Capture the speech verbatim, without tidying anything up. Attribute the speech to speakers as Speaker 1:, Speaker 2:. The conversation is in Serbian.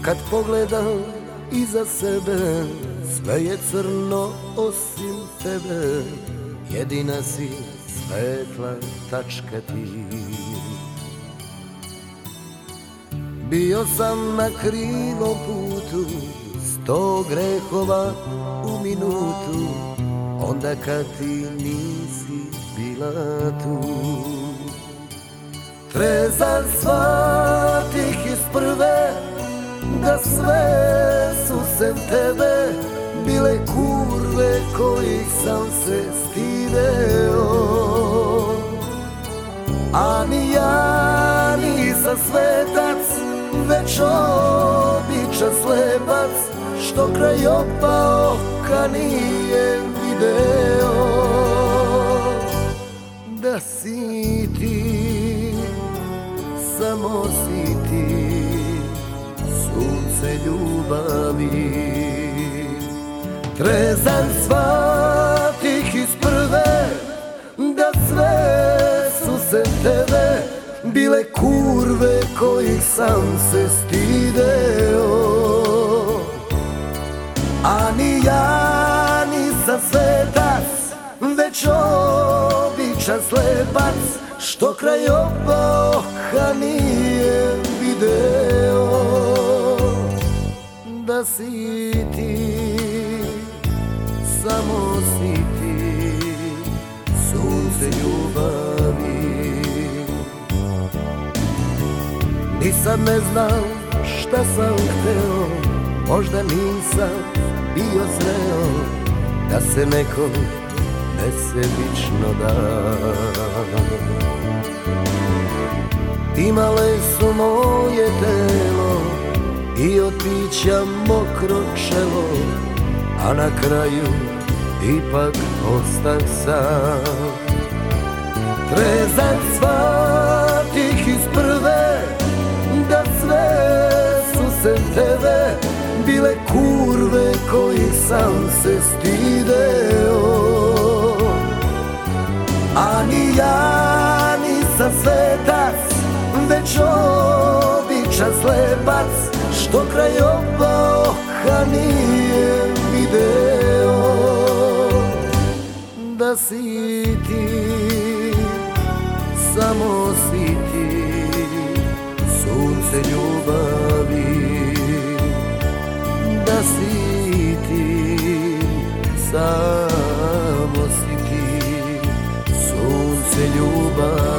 Speaker 1: Kad pogledam iza sebe, sve je crno osim tebe, jedina si svetla tačka ti. Bio sam na krivom putu, sto grehova u minutu, onda kad ti nisi bila tu. Trezan shvatih iz prve, da sve su sem tebe bile kurve kojih sam se stideo. A ni ja nisam svetac, već običan slepac, što kraj opa oka nije video. Da si ti, samo si ti, sunce ljubavi. Trezan shvatih iz prve, da sve su sem tebe bile kurve kojih sam se stideo. A ni ja nisam svetac, već običan slepac, što kraj oba oka nije video. Da si ti, samo si ti, sunce ljubavi. Nisam ne znao šta sam hteo, možda nisam bio zreo, da se nekom nesebično da. Imale su moje telo i od pića mokro čelo, a na kraju ipak ostah sam. Trezan shvatih iz prve, da sve su sem tebe bile kurve kojih sam se stideo. A ni ja nisam svetac, već običan slepac, što kraj oba oka nije video. Da si ti, samo si ti, sunce ljubavi. Da si ti, samo si ti, sunce ljubavi.